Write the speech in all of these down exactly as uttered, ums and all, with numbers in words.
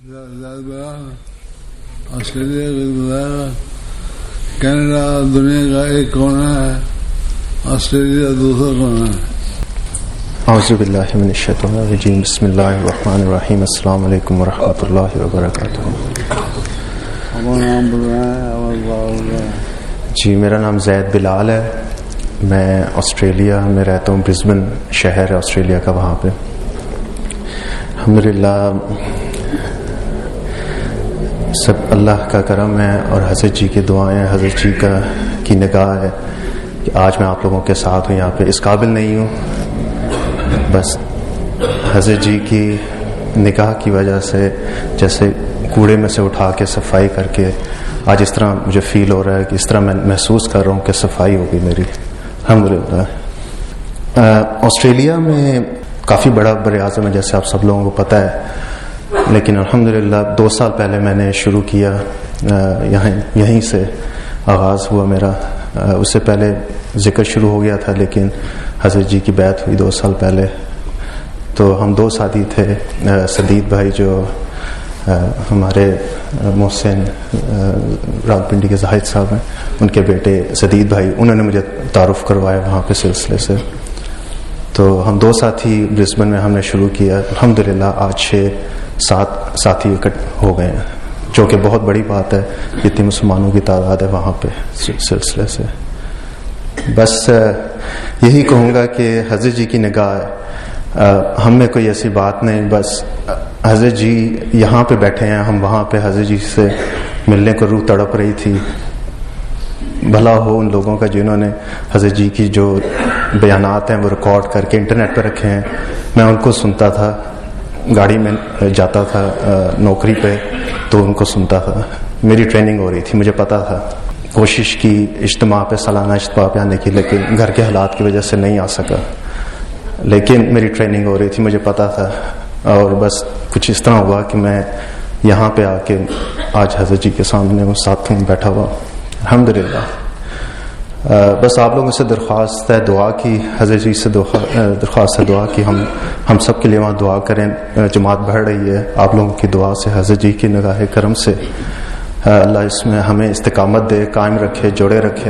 Australia Canada دنیا کا ایک کونا ہے، آسٹریلیا دوسرا کونا ہے۔ اعوذ باللہ من الشیطان الرجیم، بسم اللہ الرحمن الرحیم۔ السلام علیکم ورحمۃ اللہ وبرکاتہ۔ جی میرا نام زید بلال ہے، میں آسٹریلیا میں رہتا ہوں، برسبن شہر ہے آسٹریلیا کا، وہاں پہ الحمدللہ سب اللہ کا کرم ہے اور حضرت جی کی دعائیں، حضرت جی کا کی نگاہ ہے کہ آج میں آپ لوگوں کے ساتھ ہوں یہاں پہ۔ اس قابل نہیں ہوں، بس حضرت جی کی نگاہ کی وجہ سے جیسے کوڑے میں سے اٹھا کے صفائی کر کے آج اس طرح مجھے فیل ہو رہا ہے کہ اس طرح میں محسوس کر رہا ہوں کہ صفائی ہوگی میری الحمدللہ۔ آسٹریلیا میں کافی بڑا بر اعظم ہے جیسے آپ سب لوگوں کو پتہ ہے، لیکن الحمدللہ دو سال پہلے میں نے شروع کیا، یہیں یہیں سے آغاز ہوا میرا۔ اس سے پہلے ذکر شروع ہو گیا تھا، لیکن حضرت جی کی بیعت ہوئی دو سال پہلے۔ تو ہم دو ساتھی تھے، سدید بھائی جو ہمارے محسن راولپنڈی کے زاہد صاحب ہیں، ان کے بیٹے سدید بھائی، انہوں نے مجھے تعارف کروایا وہاں پہ سلسلے سے۔ تو ہم دو ساتھی برسبن میں ہم نے شروع کیا، الحمدللہ آج چھ سات ساتھی اکٹھ ہو گئے ہیں، جو کہ بہت بڑی بات ہے، اتنی مسلمانوں کی تعداد ہے وہاں پہ سلسلے سے۔ بس یہی کہوں گا کہ حضرت جی کی نگاہ ہے، ہم میں کوئی ایسی بات نہیں، بس حضرت جی یہاں پہ بیٹھے ہیں، ہم وہاں پہ حضرت جی سے ملنے کو روح تڑپ رہی تھی۔ بھلا ہو ان لوگوں کا جنہوں نے حضرت جی کی جو بیانات ہیں وہ ریکارڈ کر کے انٹرنیٹ پہ رکھے ہیں۔ میں ان کو سنتا تھا، گاڑی میں جاتا تھا نوکری پہ تو ان کو سنتا تھا، میری ٹریننگ ہو رہی تھی، مجھے پتا تھا۔ کوشش کی اجتماع پہ، سالانہ اجتماع پہ آنے کی، لیکن گھر کے حالات کی وجہ سے نہیں آ سکا، لیکن میری ٹریننگ ہو رہی تھی، مجھے پتا تھا۔ اور بس کچھ اس طرح ہوا کہ میں یہاں پہ آ کے آج حضرت جی کے سامنے وہ ساتھ میں بیٹھا ہوا الحمدللہ۔ بس آپ لوگوں سے درخواست ہے دعا کی، حضرت جی سے درخواست ہے دعا کی، ہم ہم سب کے لیے وہاں دعا کریں۔ جماعت بڑھ رہی ہے، آپ لوگوں کی دعا سے، حضرت جی کی نگاہ کرم سے اللہ اس میں ہمیں استقامت دے، قائم رکھے، جوڑے رکھے۔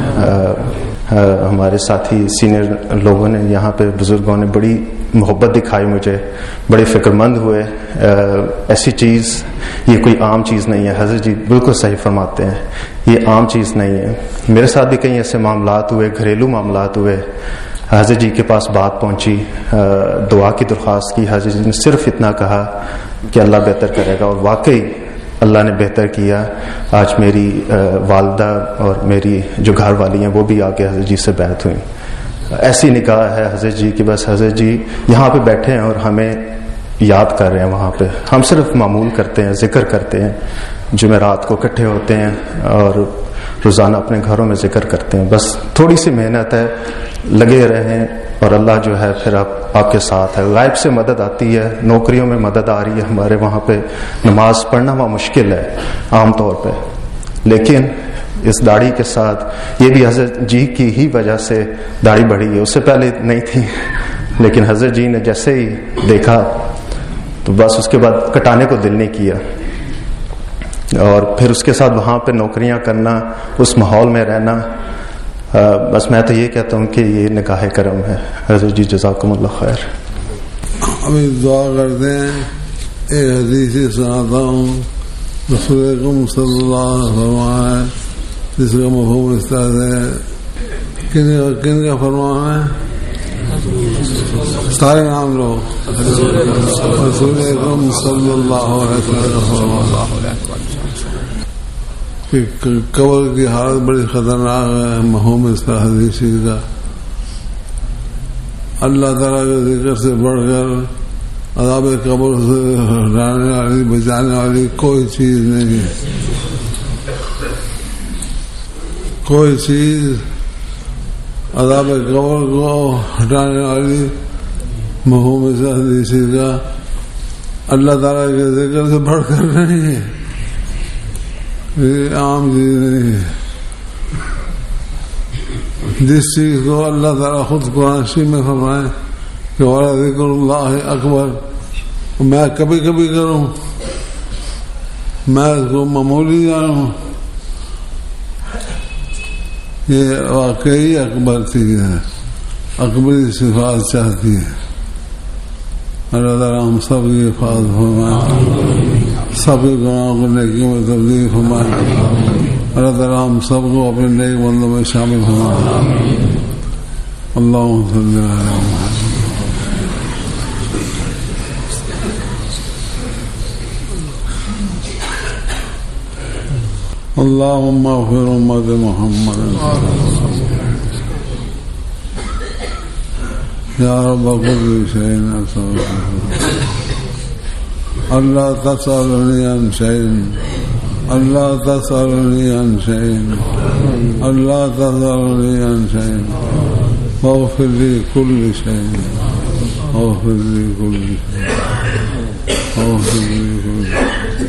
ہمارے ساتھی سینئر لوگوں نے یہاں پہ، بزرگوں نے بڑی محبت دکھائی مجھے، بڑے فکر مند ہوئے۔ ایسی چیز یہ کوئی عام چیز نہیں ہے، حضرت جی بالکل صحیح فرماتے ہیں، یہ عام چیز نہیں ہے۔ میرے ساتھ بھی کئی ایسے معاملات ہوئے، گھریلو معاملات ہوئے، حضرت جی کے پاس بات پہنچی، دعا کی درخواست کی، حضرت جی نے صرف اتنا کہا کہ اللہ بہتر کرے گا، اور واقعی اللہ نے بہتر کیا۔ آج میری والدہ اور میری جو گھر والی ہیں وہ بھی آ کے حضرت جی سے بیعت ہوئی۔ ایسی نگاہ ہے حضرت جی کی، بس حضرت جی یہاں پہ بیٹھے ہیں اور ہمیں یاد کر رہے ہیں وہاں پہ۔ ہم صرف معمول کرتے ہیں، ذکر کرتے ہیں، جمعرات کو اکٹھے ہوتے ہیں اور روزانہ اپنے گھروں میں ذکر کرتے ہیں۔ بس تھوڑی سی محنت ہے، لگے رہیں اور اللہ جو ہے پھر آپ آپ کے ساتھ ہے۔ غائب سے مدد آتی ہے، نوکریوں میں مدد آ رہی ہے ہمارے وہاں پہ، نماز پڑھنا وہاں مشکل ہے عام طور پہ، لیکن اس داڑھی کے ساتھ، یہ بھی حضرت جی کی ہی وجہ سے داڑھی بڑھی ہے، اس سے پہلے نہیں تھی، لیکن حضرت جی نے جیسے ہی دیکھا تو بس اس کے بعد کٹانے کو دل نہیں کیا۔ اور پھر اس کے ساتھ وہاں پہ نوکریاں کرنا، اس ماحول میں رہنا، بس میں تو یہ کہتا ہوں کہ یہ نگاہ کرم ہے۔ حضرت جی جزاکم اللہ خیر۔ ابھی دعا کرتے ہیں، ایک حدیث سناتا ہوں، رسول اکرم صلی اللہ علیہ وسلم ہے، جس کا مفہوم اس طرح سے، کن کا کن کا فرمان ہے؟ سارے نام لو۔ رسول اکرم صلی اللہ علیہ وسلم کہ قبر کی حالت بڑی خطرناک ہے، مفہوم اس کا حدیث کا، اللہ تعالیٰ کے ذکر سے بڑھ کر عذاب قبر سے ہٹانے والی، بچانے والی کوئی چیز نہیں ہے، کوئی چیز عذاب قبر کو ہٹانے والی مفہوم اس حدیث کا اللہ تعالیٰ کے ذکر سے بڑھ کر نہیں ہے، یہ عام چیز نہیں ہے۔ جس چیز کو اللہ تعالیٰ خود قرآن شریف میں فرمائے کہ وَلَذِكْرُ اللَّهِ اکبر، میں کبھی کبھی کروں میں اس کو معمولی جانوں، یہ واقعی اکبر چیز ہے، اکبری صفات چاہتی ہے. اللہ تعالیٰ ہم سب کی حفاظت فرمائے، سب کے گناہوں کو نیکیوں میں تبدیل فرمائے. اللہ تعالیٰ ہم سب کو اپنے نیک بندوں میں شامل فرمائے. اللہم صلی علی محمد. اللہم اغفر امت محمد یا رب کل شیء استغفرک. اللہ تسألنی عن شیء، اللہ تسألنی عن شیء، اللہ تسألنی عن شیء واغفر لی کل شیء، واغفر لی کل شیء، واغفر لی کل شیء.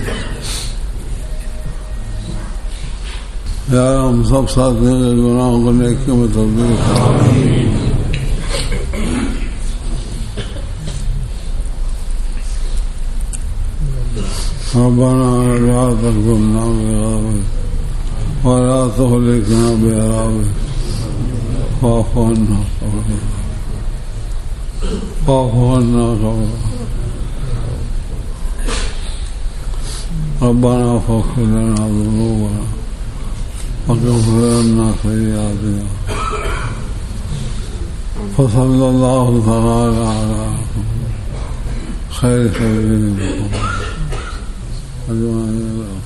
یا ہم سب ساتھیوں کے گناہوں کو نیکیوں میں تبدیل کریں. ربنا لا تحرمنا بعذابك ولا تهلكنا بعذابك واعف عنا واعف عنا. ربنا فاغفر لنا ذنوبنا وكفر عنا سيئاتنا. فصلى الله تعالى على خير خلقه أجمعين.